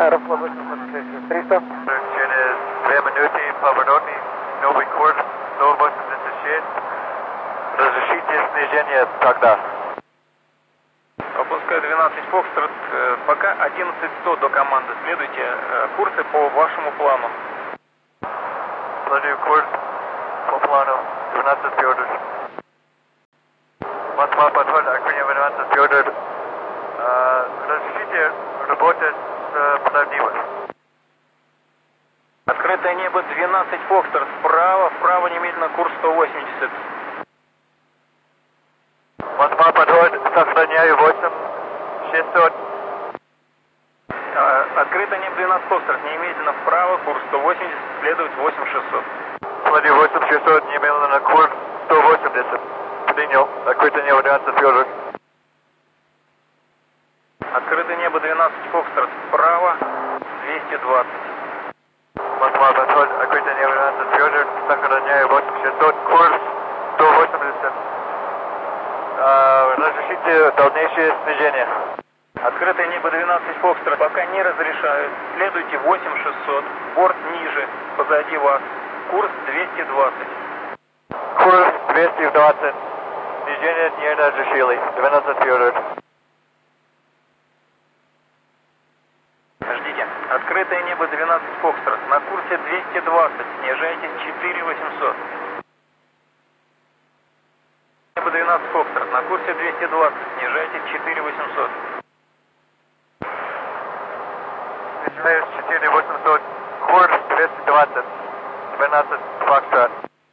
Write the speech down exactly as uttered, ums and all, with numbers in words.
Аэрофлот триста. Через две минуты повороты, новый курс сто восемьдесят шесть. Разрешите снижение тогда. Опускаю двенадцать Фокстрот, пока одиннадцать сто до команды. Следуйте курсы по вашему плану. Следую курс по плану двенадцать Петр. Москва, подход, Аквинева двенадцать Петр. Разрешите работать с правдивой. Открытое небо двенадцать Фокстрот, вправо, вправо немедленно курс сто восемьдесят. Москва, подход, сохраняю восемь шестьсот. Открытое небо двенадцать Фокстрот, немедленно вправо, курс сто восемьдесят, следует восемь шестьсот. Следую восемь шестьсот, немедленно курс сто восемьдесят. Принял, открытое небо двенадцать Петр. Открытое небо двенадцать Фокстрот, вправо, двести двадцать. Москва, подход, открытое небо двенадцать Петр, сохраняю восемь шестьсот, курс сто восемьдесят. А, разрешите дальнейшее снижение. Открытое небо двенадцать Фокстрот, пока не разрешают. Следуйте восемь шестьсот, борт ниже, позади вас. Курс двести двадцать. Курс двести двадцать. Снижение не разрешили. двенадцать Петр. Ждите. Открытое небо двенадцать Фокстрот. На курсе двести двадцать. Снижайтесь четыре восемьсот. Небо двенадцать Фокстрот. На курсе двести двадцать. Снижайтесь четыре восемьсот. Снижаюсь четыре восемьсот. Курс двести двадцать. двенадцать Фокстрот.